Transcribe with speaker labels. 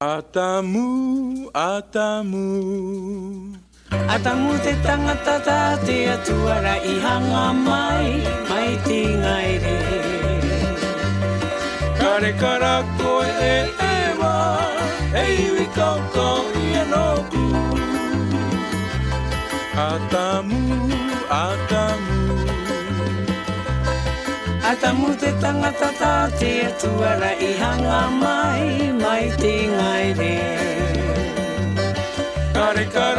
Speaker 1: Atamu, atamu.
Speaker 2: Atamu te tangata tā te atuara I hanga mai ti ngaire.
Speaker 1: Kare kara koe ewa, e iwi kaukau I anoku. Atamu, atamu.
Speaker 2: Atamu te tangata tā te atuara I hanga mai ti ngaire.
Speaker 1: Kare kara